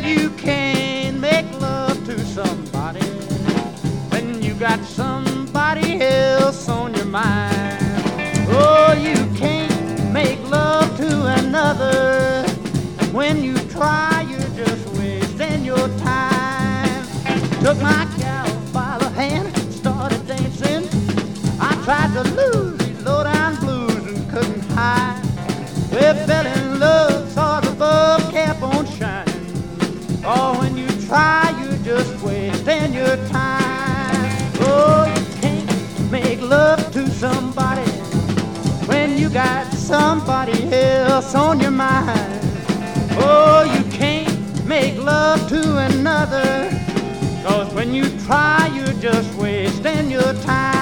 You can't make love to somebody when you got somebody else on your mind. Oh, you can't make love to another. When you try, you're just wasting your time. Took my gal by the hand, started dancing. I tried to lose these low-down blues and couldn't hide. We fell in love, saw the bulb kept on shining. Oh, when you try, you're just wasting your time. Oh, you can't make love to somebody when you got somebody else on your mind. Oh, you can't make love to another, 'cause when you try, you're just wasting your time.